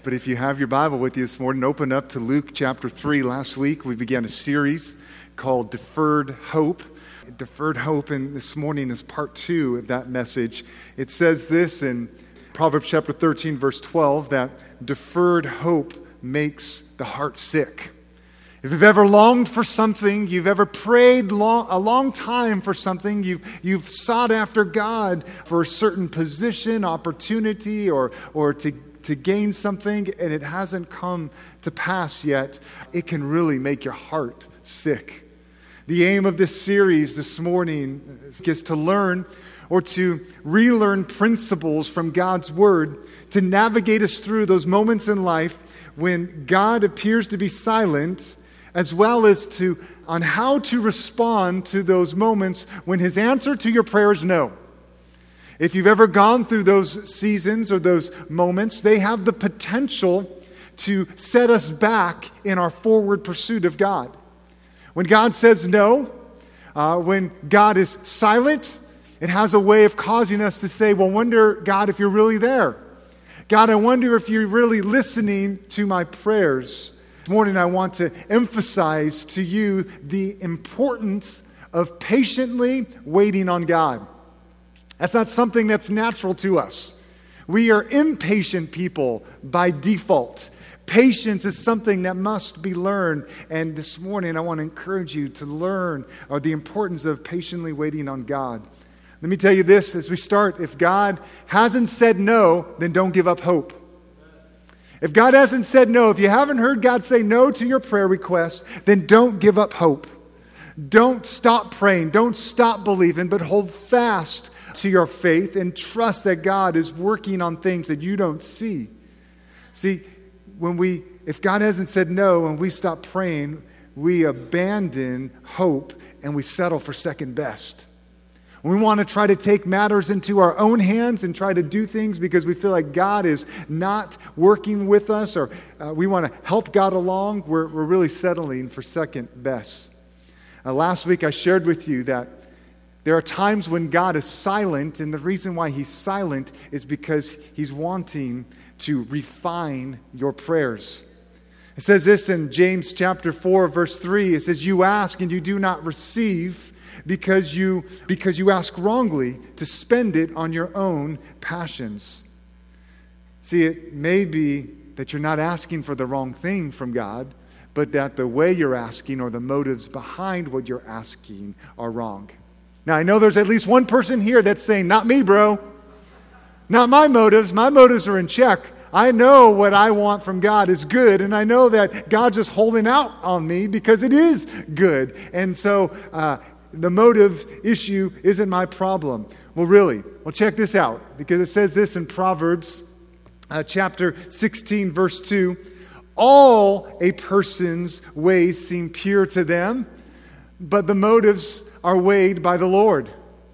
but if you have your Bible with you this morning, open up to Luke chapter 3. Last week, we began a series called Deferred Hope. Deferred Hope, and this morning is part 2 of that message. It says this in Proverbs chapter 13, verse 12, that deferred hope makes the heart sick. If you've ever longed for something, you've ever prayed a long time for something, you've sought after God for a certain position, opportunity, or to gain something, and it hasn't come to pass yet, it can really make your heart sick. The aim of this series this morning is to learn or to relearn principles from God's Word to navigate us through those moments in life when God appears to be silent, as well as on how to respond to those moments when His answer to your prayer is no. If you've ever gone through those seasons or those moments, they have the potential to set us back in our forward pursuit of God. When God says no, when God is silent, it has a way of causing us to say, well, wonder, God, if you're really there. God, I wonder if you're really listening to my prayers. This morning, I want to emphasize to you the importance of patiently waiting on God. That's not something that's natural to us. We are impatient people by default. Patience is something that must be learned. And this morning, I want to encourage you to learn the importance of patiently waiting on God. Let me tell you this as we start. If God hasn't said no, then don't give up hope. If God hasn't said no, if you haven't heard God say no to your prayer request, then don't give up hope. Don't stop praying. Don't stop believing, but hold fast to your faith and trust that God is working on things that you don't see. See, if God hasn't said no and we stop praying, we abandon hope and we settle for second best. We want to try to take matters into our own hands and try to do things because we feel like God is not working with us, or we want to help God along. We're really settling for second best. Last week I shared with you that there are times when God is silent, and the reason why He's silent is because He's wanting to refine your prayers. It says this in James chapter 4, verse 3. It says, "You ask and you do not receive because you ask wrongly to spend it on your own passions." See, it may be that you're not asking for the wrong thing from God, but that the way you're asking or the motives behind what you're asking are wrong. Now, I know there's at least one person here that's saying, not me, bro. Not my motives. My motives are in check. I know what I want from God is good, and I know that God's just holding out on me because it is good. And so the motive issue isn't my problem. Well, really, check this out, because it says this in Proverbs chapter 16, verse 2. All a person's ways seem pure to them, but the motives are weighed by the Lord.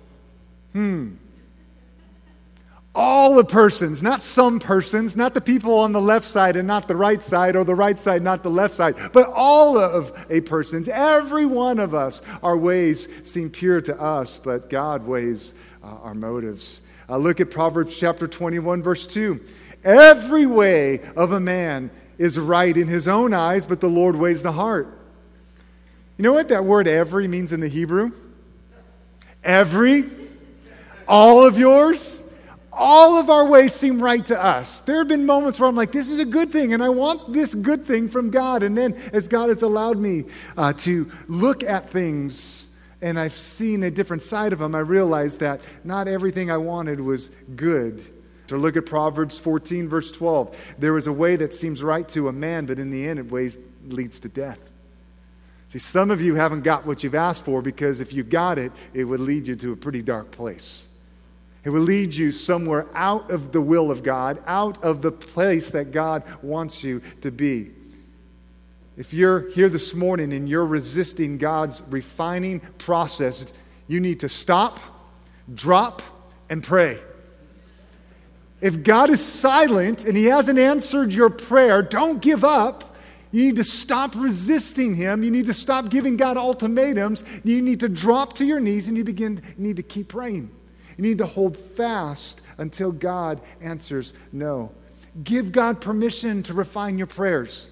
All the persons, not some persons, not the people on the left side and not the right side, or the right side, not the left side, but all of a persons, every one of us, our ways seem pure to us, but God weighs our motives. Look at Proverbs chapter 21, verse 2. Every way of a man is right in his own eyes, but the Lord weighs the heart. You know what that word every means in the Hebrew? Every, all of yours, all of our ways seem right to us. There have been moments where I'm like, this is a good thing, and I want this good thing from God. And then as God has allowed me to look at things, and I've seen a different side of them, I realized that not everything I wanted was good. So look at Proverbs 14, verse 12. There is a way that seems right to a man, but in the end it leads to death. See, some of you haven't got what you've asked for, because if you got it, it would lead you to a pretty dark place. It will lead you somewhere out of the will of God, out of the place that God wants you to be. If you're here this morning and you're resisting God's refining process, you need to stop, drop, and pray. If God is silent and He hasn't answered your prayer, don't give up. You need to stop resisting Him. You need to stop giving God ultimatums. You need to drop to your knees and you need to keep praying. You need to hold fast until God answers no. Give God permission to refine your prayers.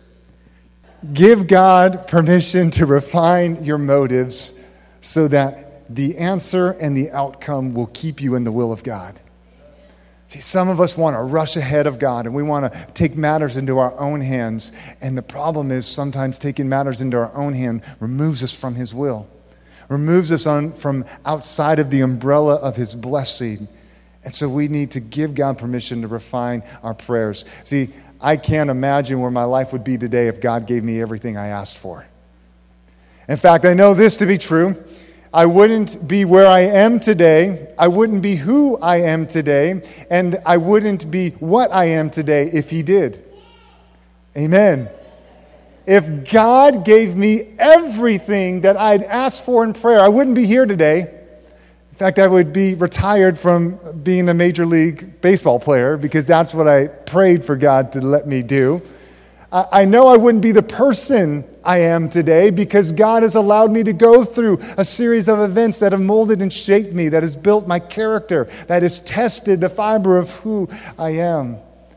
Give God permission to refine your motives so that the answer and the outcome will keep you in the will of God. See, some of us want to rush ahead of God and we want to take matters into our own hands. And the problem is sometimes taking matters into our own hand removes us from His will, removes us from outside of the umbrella of His blessing. And so we need to give God permission to refine our prayers. See, I can't imagine where my life would be today if God gave me everything I asked for. In fact, I know this to be true. I wouldn't be where I am today. I wouldn't be who I am today. And I wouldn't be what I am today if He did. Amen. If God gave me everything that I'd asked for in prayer, I wouldn't be here today. In fact, I would be retired from being a Major League Baseball player because that's what I prayed for God to let me do. I know I wouldn't be the person I am today because God has allowed me to go through a series of events that have molded and shaped me, that has built my character, that has tested the fiber of who I am.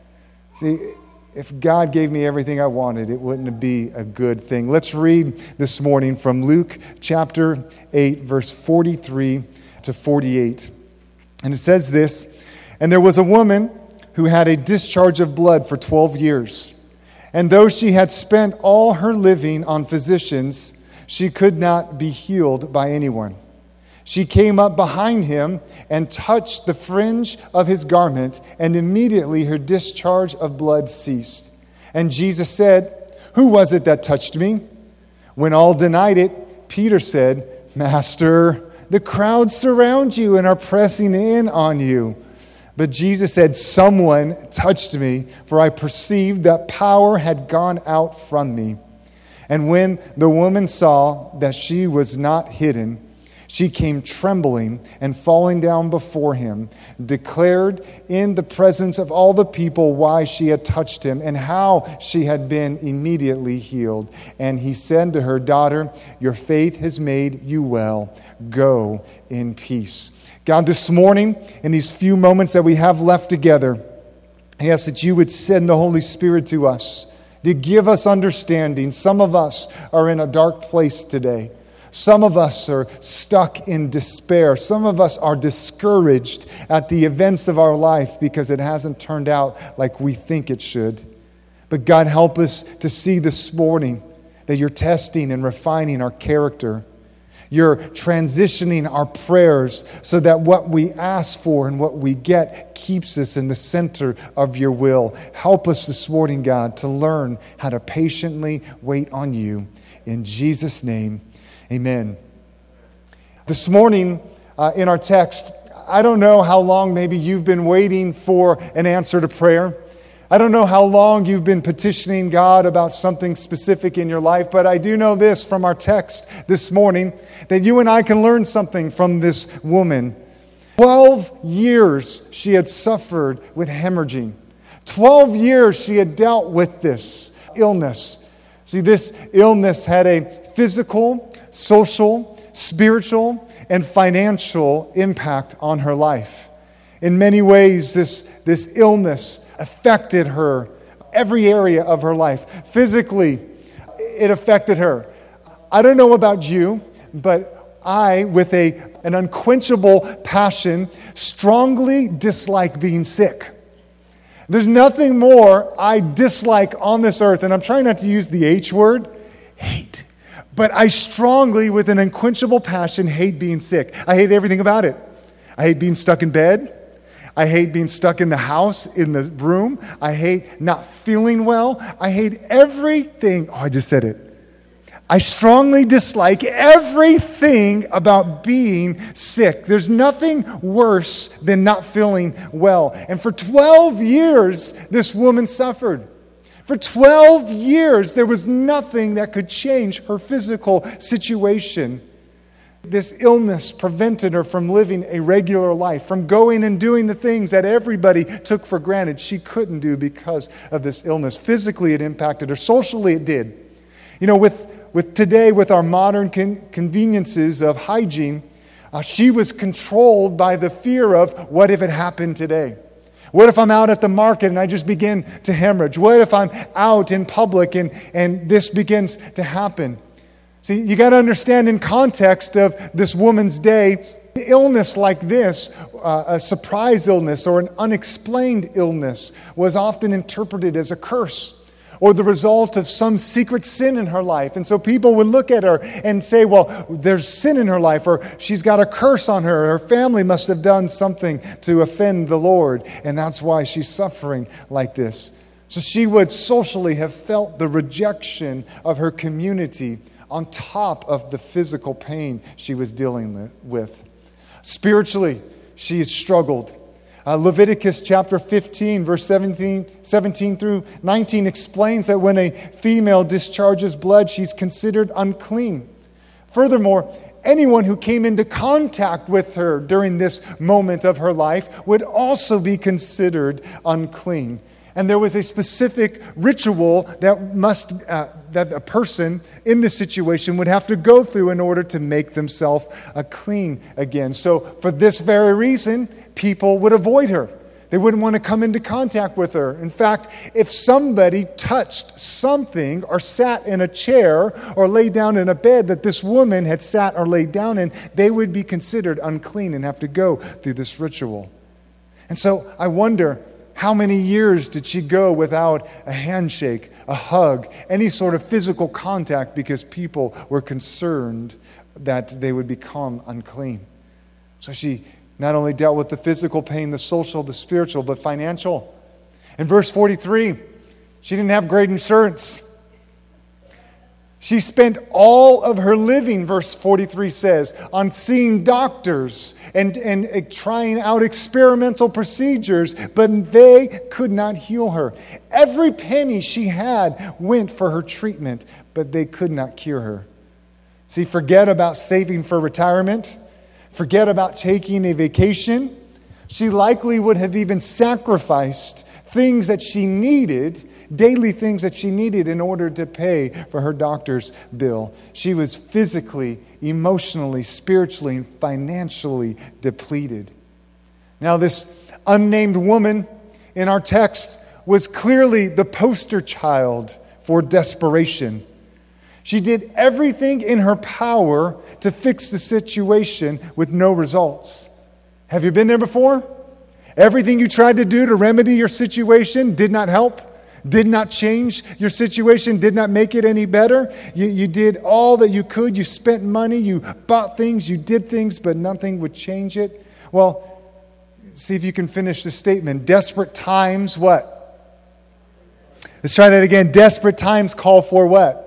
See, if God gave me everything I wanted, it wouldn't be a good thing. Let's read this morning from Luke chapter 8, verse 43 to 48. And it says this, "And there was a woman who had a discharge of blood for 12 years. And though she had spent all her living on physicians, she could not be healed by anyone. She came up behind him and touched the fringe of his garment, and immediately her discharge of blood ceased. And Jesus said, 'Who was it that touched me?' When all denied it, Peter said, 'Master, the crowd surround you and are pressing in on you.' But Jesus said, 'Someone touched me, for I perceived that power had gone out from me.' And when the woman saw that she was not hidden, she came trembling and falling down before him, declared in the presence of all the people why she had touched him and how she had been immediately healed. And he said to her, 'Daughter, your faith has made you well. Go in peace.'" God, this morning, in these few moments that we have left together, I ask that you would send the Holy Spirit to us to give us understanding. Some of us are in a dark place today. Some of us are stuck in despair. Some of us are discouraged at the events of our life because it hasn't turned out like we think it should. But God, help us to see this morning that you're testing and refining our character. You're transitioning our prayers so that what we ask for and what we get keeps us in the center of your will. Help us this morning, God, to learn how to patiently wait on you. In Jesus' name, amen. This morning in our text, I don't know how long maybe you've been waiting for an answer to prayer. I don't know how long you've been petitioning God about something specific in your life, but I do know this from our text this morning, that you and I can learn something from this woman. 12 years she had suffered with hemorrhaging. 12 years she had dealt with this illness. See, this illness had a physical, social, spiritual, and financial impact on her life. In many ways, this illness affected her, every area of her life. Physically, it affected her. I don't know about you, but I, with an unquenchable passion, strongly dislike being sick. There's nothing more I dislike on this earth, and I'm trying not to use the H word, hate. But I strongly, with an unquenchable passion, hate being sick. I hate everything about it. I hate being stuck in bed. I hate being stuck in the house, in the room. I hate not feeling well. I hate everything. Oh, I just said it. I strongly dislike everything about being sick. There's nothing worse than not feeling well. And for 12 years, this woman suffered. For 12 years, there was nothing that could change her physical situation. This illness prevented her from living a regular life, from going and doing the things that everybody took for granted she couldn't do because of this illness. Physically, it impacted her. Socially, it did. You know, with today, with our modern conveniences of hygiene, she was controlled by the fear of what if it happened today? What if I'm out at the market and I just begin to hemorrhage? What if I'm out in public and this begins to happen? See, you got to understand in context of this woman's day, illness like this, a surprise illness or an unexplained illness, was often interpreted as a curse or the result of some secret sin in her life. And so people would look at her and say, well, there's sin in her life, or she's got a curse on her. Her family must have done something to offend the Lord, and that's why she's suffering like this. So she would socially have felt the rejection of her community on top of the physical pain she was dealing with. Spiritually, she has struggled. Leviticus chapter 15, verse 17 through 19 explains that when a female discharges blood, she's considered unclean. Furthermore, anyone who came into contact with her during this moment of her life would also be considered unclean. And there was a specific ritual that a person in this situation would have to go through in order to make themselves clean again. So for this very reason, people would avoid her. They wouldn't want to come into contact with her. In fact, if somebody touched something or sat in a chair or lay down in a bed that this woman had sat or laid down in, they would be considered unclean and have to go through this ritual. And so I wonder, how many years did she go without a handshake, a hug, any sort of physical contact because people were concerned that they would become unclean? So she not only dealt with the physical pain, the social, the spiritual, but financial. In verse 43, she didn't have great insurance. She spent all of her living, verse 43 says, on seeing doctors and trying out experimental procedures, but they could not heal her. Every penny she had went for her treatment, but they could not cure her. See, forget about saving for retirement. Forget about taking a vacation. She likely would have even sacrificed things that she needed, daily things that she needed in order to pay for her doctor's bill. She was physically, emotionally, spiritually, and financially depleted. Now, this unnamed woman in our text was clearly the poster child for desperation. She did everything in her power to fix the situation with no results. Have you been there before? Everything you tried to do to remedy your situation did not help, did not change your situation, did not make it any better. You did all that you could. You spent money, you bought things, you did things, but nothing would change it. Well, see if you can finish the statement. Desperate times, what? Let's try that again. Desperate times call for what?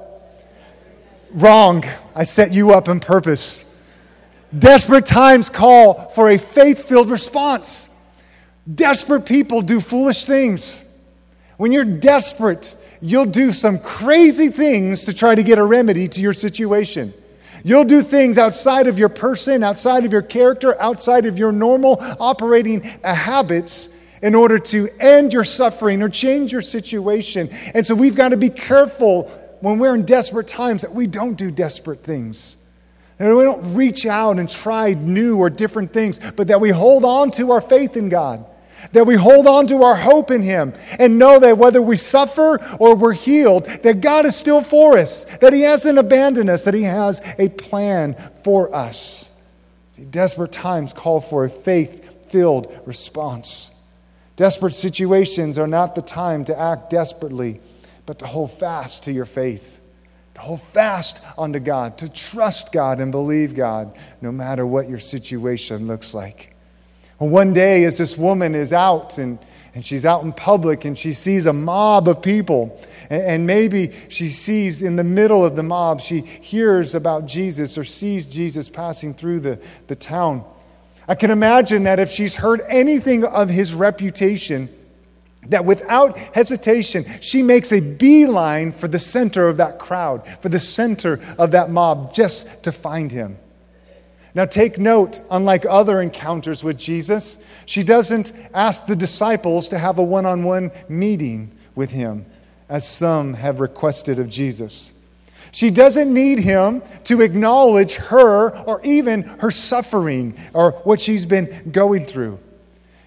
Wrong. I set you up on purpose. Desperate times call for a faith-filled response. Desperate people do foolish things. When you're desperate, you'll do some crazy things to try to get a remedy to your situation. You'll do things outside of your person, outside of your character, outside of your normal operating habits in order to end your suffering or change your situation. And so we've got to be careful when we're in desperate times that we don't do desperate things. And we don't reach out and try new or different things, but that we hold on to our faith in God. That we hold on to our hope in Him and know that whether we suffer or we're healed, that God is still for us, that He hasn't abandoned us, that He has a plan for us. See, desperate times call for a faith-filled response. Desperate situations are not the time to act desperately, but to hold fast to your faith, to hold fast unto God, to trust God and believe God, no matter what your situation looks like. Well, one day as this woman is out and she's out in public and she sees a mob of people, and maybe she sees in the middle of the mob, she hears about Jesus or sees Jesus passing through the town. I can imagine that if she's heard anything of His reputation, that without hesitation, she makes a beeline for the center of that crowd, for the center of that mob, just to find Him. Now take note, unlike other encounters with Jesus, she doesn't ask the disciples to have a one-on-one meeting with Him, as some have requested of Jesus. She doesn't need Him to acknowledge her or even her suffering or what she's been going through.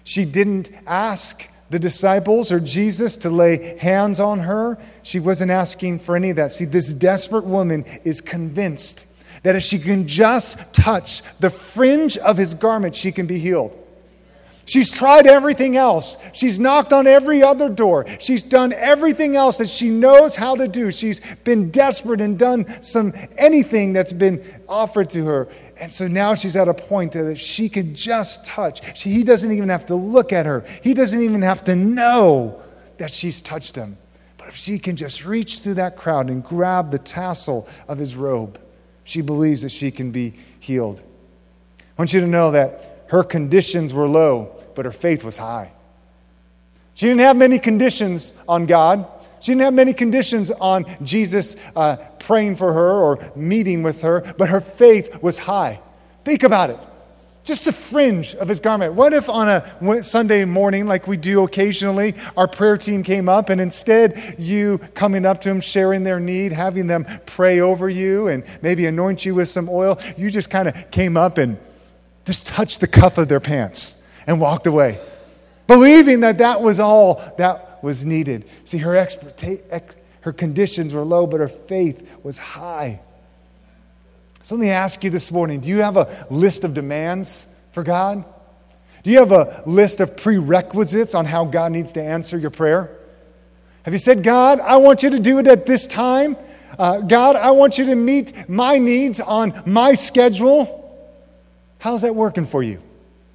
She didn't ask the disciples or Jesus to lay hands on her. She wasn't asking for any of that. See, this desperate woman is convinced that if she can just touch the fringe of his garment, she can be healed. She's tried everything else. She's knocked on every other door. She's done everything else that she knows how to do. She's been desperate and done anything that's been offered to her. And so now she's at a point that she can just touch. He doesn't even have to look at her. He doesn't even have to know that she's touched him. But if she can just reach through that crowd and grab the tassel of his robe, she believes that she can be healed. I want you to know that her conditions were low, but her faith was high. She didn't have many conditions on God. She didn't have many conditions on Jesus praying for her or meeting with her, but her faith was high. Think about it. Just the fringe of his garment. What if on a Sunday morning, like we do occasionally, our prayer team came up and instead you coming up to them, sharing their need, having them pray over you and maybe anoint you with some oil, you just kind of came up and just touched the cuff of their pants and walked away, believing that that was all that was needed. See, her conditions were low, but her faith was high. So let me ask you this morning, do you have a list of demands for God? Do you have a list of prerequisites on how God needs to answer your prayer? Have you said, God, I want you to do it at this time? God, I want you to meet my needs on my schedule. How's that working for you?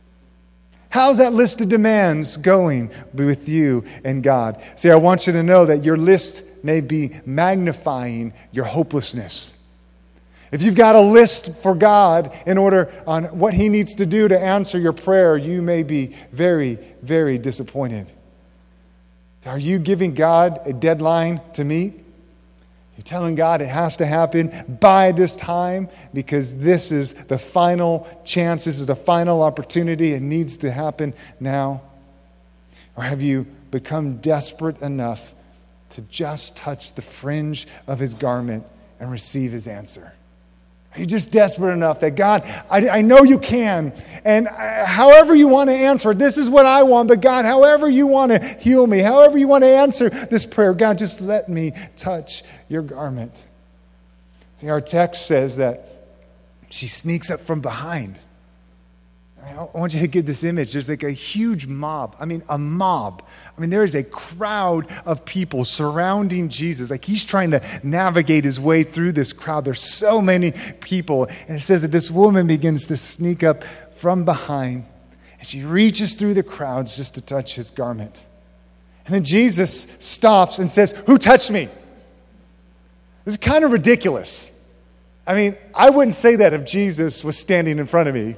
How's that list of demands going with you and God? See, I want you to know that your list may be magnifying your hopelessness. If you've got a list for God in order on what he needs to do to answer your prayer, you may be very, very disappointed. Are you giving God a deadline to meet? You're telling God it has to happen by this time because this is the final chance, this is the final opportunity, it needs to happen now. Or have you become desperate enough to just touch the fringe of his garment and receive his answer? Are you just desperate enough that God, I know you can, and however you want to answer it, this is what I want, but God, however you want to heal me, however you want to answer this prayer, God, just let me touch your garment. See, our text says that she sneaks up from behind. I want you to get this image. There's like a huge mob. A mob. There is a crowd of people surrounding Jesus. Like he's trying to navigate his way through this crowd. There's so many people. And it says that this woman begins to sneak up from behind. And she reaches through the crowds just to touch his garment. And then Jesus stops and says, "Who touched me?" This is kind of ridiculous. I wouldn't say that if Jesus was standing in front of me.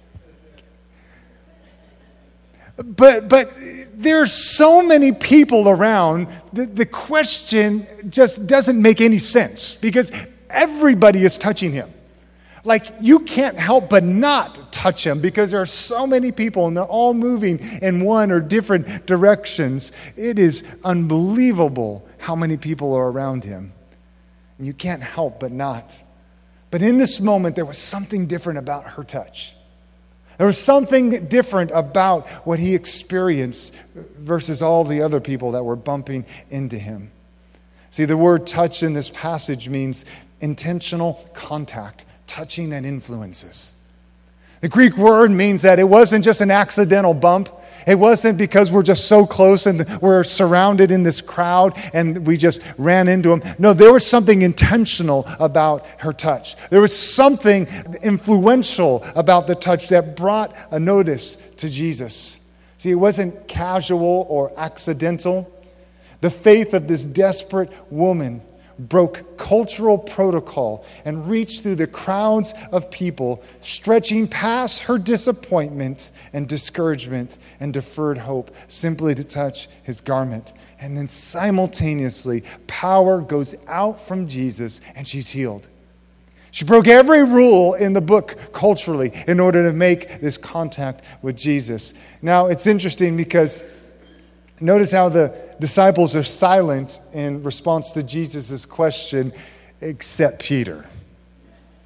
But there's so many people around, the question just doesn't make any sense because everybody is touching him. Like you can't help but not touch him because there are so many people and they're all moving in one or different directions. It is unbelievable how many people are around him. And you can't help but not. But in this moment, there was something different about her touch. There was something different about what he experienced versus all the other people that were bumping into him. See, the word touch in this passage means intentional contact, touching that influences. The Greek word means that it wasn't just an accidental bump. It wasn't because we're just so close and we're surrounded in this crowd and we just ran into him. No, there was something intentional about her touch. There was something influential about the touch that brought a notice to Jesus. See, it wasn't casual or accidental. The faith of this desperate woman broke cultural protocol and reached through the crowds of people, stretching past her disappointment and discouragement and deferred hope, simply to touch his garment. And then simultaneously, power goes out from Jesus and she's healed. She broke every rule in the book culturally in order to make this contact with Jesus. Now, it's interesting because notice how the disciples are silent in response to Jesus' question, except Peter.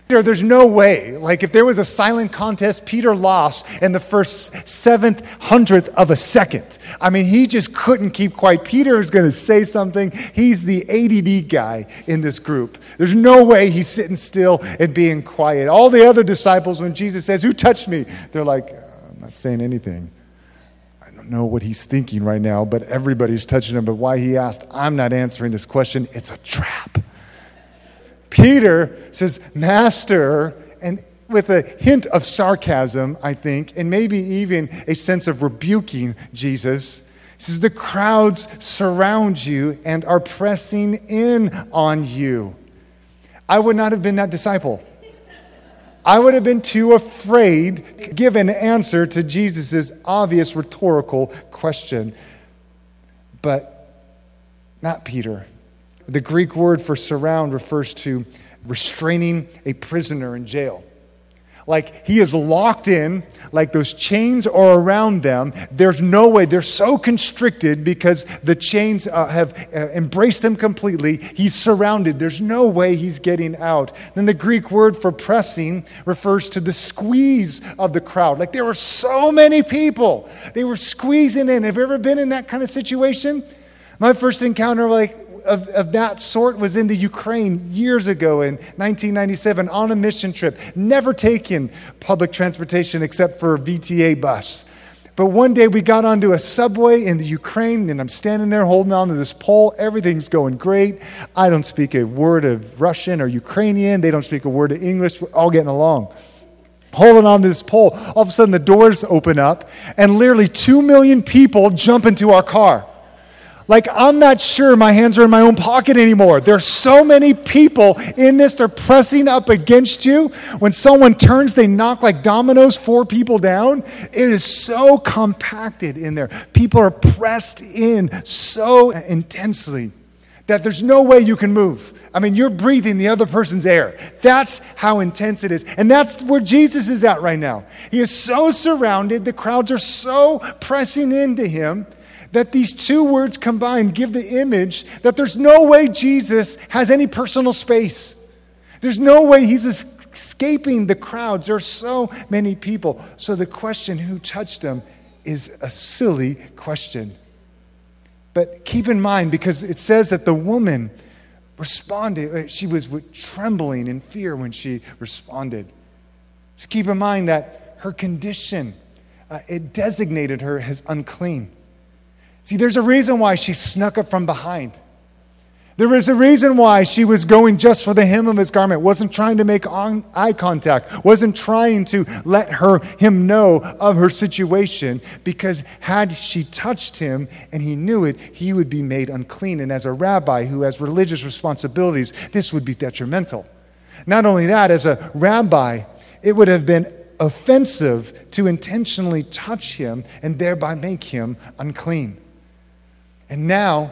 There's no way. Like if there was a silent contest, Peter lost in the first 7/100th of a second. I mean, he just couldn't keep quiet. Peter is going to say something. He's the ADD guy in this group. There's no way he's sitting still and being quiet. All the other disciples, when Jesus says, "Who touched me?" They're like, "I'm not saying anything." I don't know what he's thinking right now, but everybody's touching him. But why he asked, I'm not answering this question. It's a trap. Peter says, "Master," and with a hint of sarcasm, I think, and maybe even a sense of rebuking Jesus, he says, "The crowds surround you and are pressing in on you." I would not have been that disciple. I would have been too afraid to give an answer to Jesus' obvious rhetorical question. But not Peter. The Greek word for surround refers to restraining a prisoner in jail. Like he is locked in, like those chains are around them. There's no way. They're so constricted because the chains have embraced him completely. He's surrounded. There's no way he's getting out. Then the Greek word for pressing refers to the squeeze of the crowd. Like there were so many people. They were squeezing in. Have you ever been in that kind of situation? My first encounter of that sort was in the Ukraine years ago in 1997 on a mission trip. Never taken public transportation except for a VTA bus. But one day we got onto a subway in the Ukraine, and I'm standing there holding on to this pole. Everything's going great. I don't speak a word of Russian or Ukrainian. They don't speak a word of English. We're all getting along. Holding on to this pole. All of a sudden the doors open up, and literally 2 million people jump into our car. Like, I'm not sure my hands are in my own pocket anymore. There's so many people in this. They're pressing up against you. When someone turns, they knock like dominoes 4 people down. It is so compacted in there. People are pressed in so intensely that there's no way you can move. I mean, you're breathing the other person's air. That's how intense it is. And that's where Jesus is at right now. He is so surrounded. The crowds are so pressing into him that these two words combined give the image that there's no way Jesus has any personal space. There's no way he's escaping the crowds. There are so many people. So the question, who touched him, is a silly question. But keep in mind, because it says that the woman responded, she was trembling in fear when she responded. So keep in mind that her condition, it designated her as unclean. See, there's a reason why she snuck up from behind. There is a reason why she was going just for the hem of his garment, wasn't trying to make eye contact, wasn't trying to let him know of her situation, because had she touched him and he knew it, he would be made unclean. And as a rabbi who has religious responsibilities, this would be detrimental. Not only that, as a rabbi, it would have been offensive to intentionally touch him and thereby make him unclean. And now,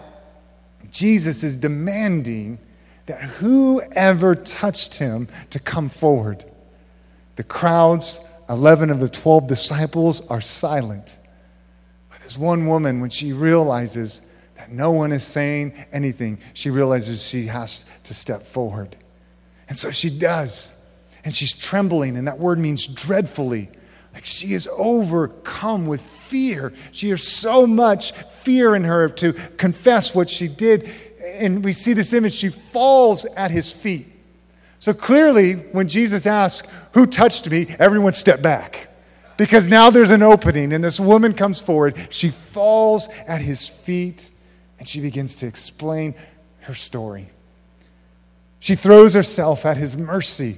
Jesus is demanding that whoever touched him to come forward. The crowds, 11 of the 12 disciples, are silent. But this one woman, when she realizes that no one is saying anything, she realizes she has to step forward. And so she does. And she's trembling, and that word means dreadfully. Like she is overcome with fear. She has so much fear in her to confess what she did. And we see this image. She falls at his feet. So clearly, when Jesus asks, "Who touched me?" everyone stepped back. Because now there's an opening, and this woman comes forward. She falls at his feet, and she begins to explain her story. She throws herself at his mercy.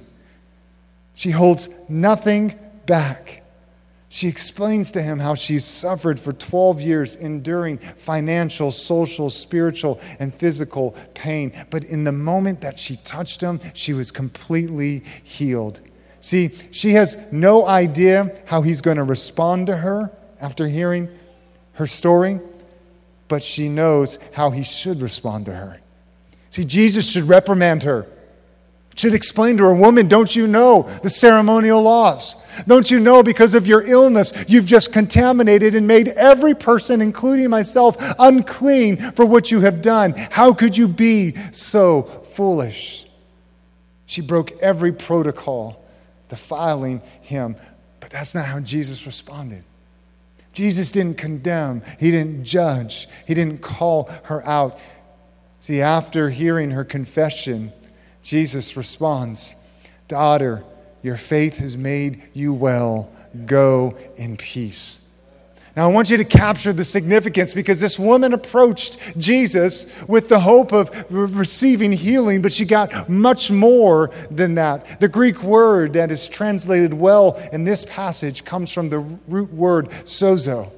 She holds nothing back. She explains to him how she's suffered for 12 years, enduring financial, social, spiritual, and physical pain. But in the moment that she touched him, she was completely healed. See, she has no idea how he's going to respond to her after hearing her story, but she knows how he should respond to her. See, Jesus should reprimand her. Should explain to her, "Woman, don't you know the ceremonial laws? Don't you know because of your illness, you've just contaminated and made every person, including myself, unclean for what you have done? How could you be so foolish?" She broke every protocol, defiling him. But that's not how Jesus responded. Jesus didn't condemn. He didn't judge. He didn't call her out. See, after hearing her confession, Jesus responds, "Daughter, your faith has made you well. Go in peace." Now, I want you to capture the significance, because this woman approached Jesus with the hope of receiving healing, but she got much more than that. The Greek word that is translated well in this passage comes from the root word sozo.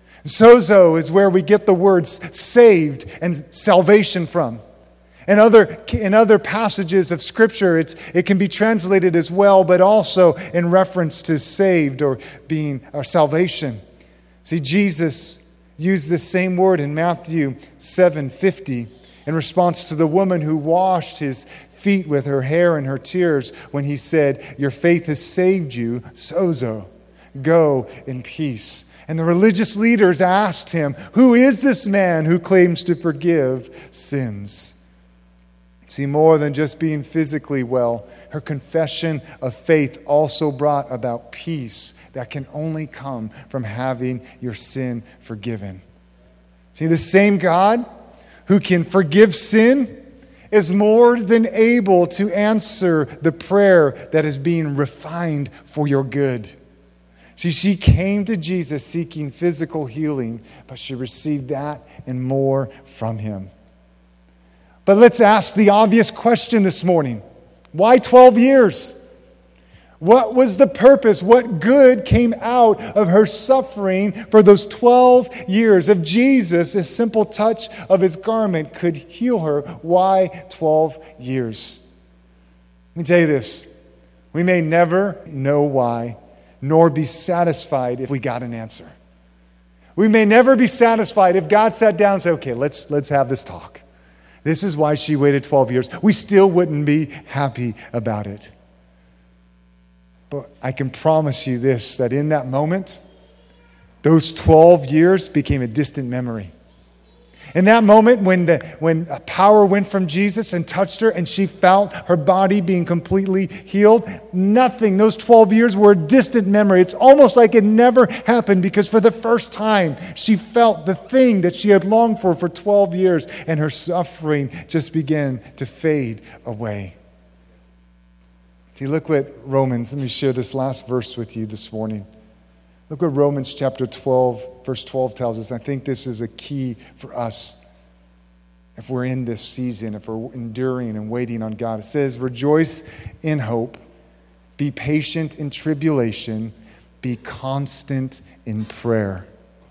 Sozo is where we get the words saved and salvation from. In other passages of Scripture, it can be translated as well, but also in reference to saved or salvation. See, Jesus used this same word in Matthew 7:50 in response to the woman who washed his feet with her hair and her tears when he said, "Your faith has saved you, sozo. Go in peace." And the religious leaders asked him, "Who is this man who claims to forgive sins?" See, more than just being physically well, her confession of faith also brought about peace that can only come from having your sin forgiven. See, the same God who can forgive sin is more than able to answer the prayer that is being refined for your good. See, she came to Jesus seeking physical healing, but she received that and more from him. But let's ask the obvious question this morning. Why 12 years? What was the purpose? What good came out of her suffering for those 12 years? If Jesus, a simple touch of his garment, could heal her, why 12 years? Let me tell you this. We may never know why, nor be satisfied if we got an answer. We may never be satisfied if God sat down and said, "Okay, let's have this talk. This is why she waited 12 years. We still wouldn't be happy about it. But I can promise you this, that in that moment, those 12 years became a distant memory. In that moment, when power went from Jesus and touched her and she felt her body being completely healed, nothing, those 12 years were a distant memory. It's almost like it never happened, because for the first time, she felt the thing that she had longed for 12 years, and her suffering just began to fade away. See, look what Romans, let me share this last verse with you this morning. Look what Romans chapter 12, verse 12 tells us. I think this is a key for us if we're in this season, if we're enduring and waiting on God. It says, "Rejoice in hope, be patient in tribulation, be constant in prayer."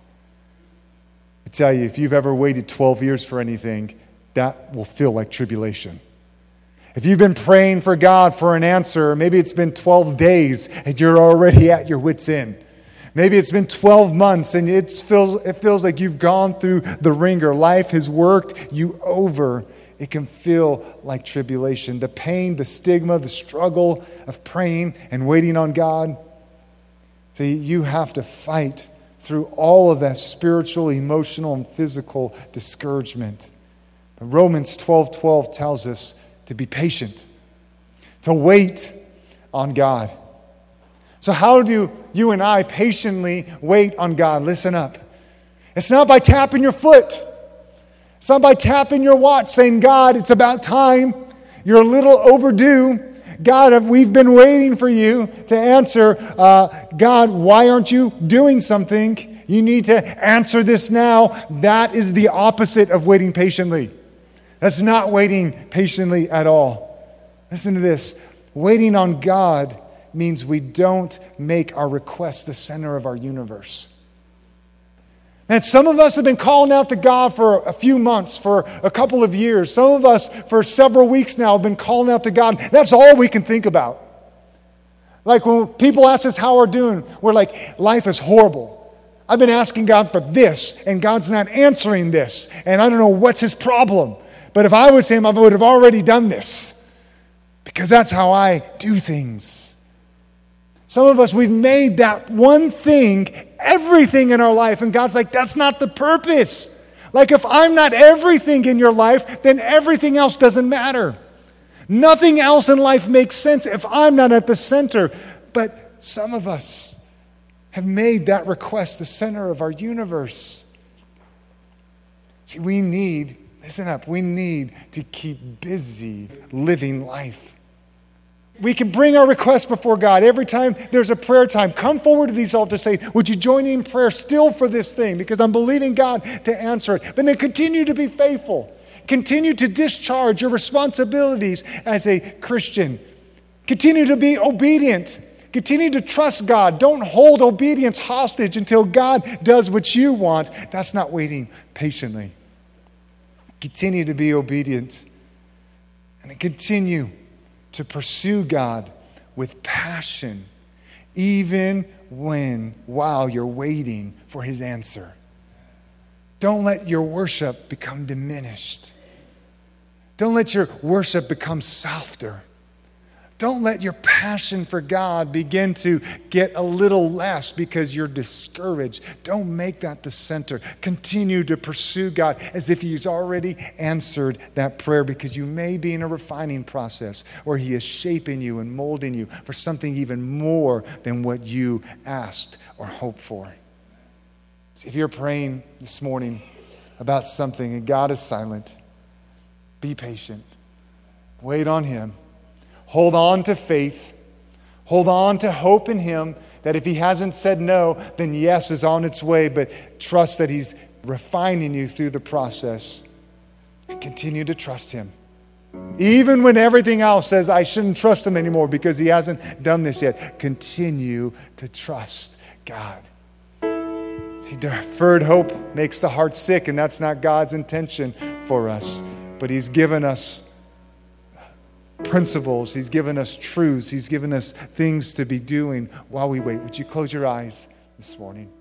I tell you, if you've ever waited 12 years for anything, that will feel like tribulation. If you've been praying for God for an answer, maybe it's been 12 days and you're already at your wit's end. Maybe it's been 12 months and it feels like you've gone through the ringer. Life has worked you over. It can feel like tribulation. The pain, the stigma, the struggle of praying and waiting on God. See, you have to fight through all of that spiritual, emotional, and physical discouragement. But Romans 12:12 tells us to be patient, to wait on God. So how do you and I patiently wait on God? Listen up. It's not by tapping your foot. It's not by tapping your watch saying, "God, it's about time. You're a little overdue. God, we've been waiting for you to answer. God, why aren't you doing something? You need to answer this now." That is the opposite of waiting patiently. That's not waiting patiently at all. Listen to this. Waiting on God means we don't make our request the center of our universe. And some of us have been calling out to God for a few months, for a couple of years. Some of us for several weeks now have been calling out to God. That's all we can think about. Like when people ask us how we're doing, we're like, life is horrible. I've been asking God for this, and God's not answering this. And I don't know what's his problem. But if I was him, I would have already done this. Because that's how I do things. Some of us, we've made that one thing everything in our life. And God's like, that's not the purpose. Like if I'm not everything in your life, then everything else doesn't matter. Nothing else in life makes sense if I'm not at the center. But some of us have made that request the center of our universe. See, we need to keep busy living life. We can bring our requests before God every time there's a prayer time. Come forward to these altars, say, would you join me in prayer still for this thing? Because I'm believing God to answer it. But then continue to be faithful. Continue to discharge your responsibilities as a Christian. Continue to be obedient. Continue to trust God. Don't hold obedience hostage until God does what you want. That's not waiting patiently. Continue to be obedient. And then continue to pursue God with passion, even while you're waiting for His answer. Don't let your worship become diminished. Don't let your worship become softer. Don't let your passion for God begin to get a little less because you're discouraged. Don't make that the center. Continue to pursue God as if He's already answered that prayer, because you may be in a refining process where He is shaping you and molding you for something even more than what you asked or hoped for. If you're praying this morning about something and God is silent, be patient. Wait on Him. Hold on to faith. Hold on to hope in Him that if He hasn't said no, then yes is on its way. But trust that He's refining you through the process. And continue to trust Him. Even when everything else says I shouldn't trust Him anymore because He hasn't done this yet. Continue to trust God. See, deferred hope makes the heart sick, and that's not God's intention for us. But He's given us principles. He's given us truths. He's given us things to be doing while we wait. Would you close your eyes this morning?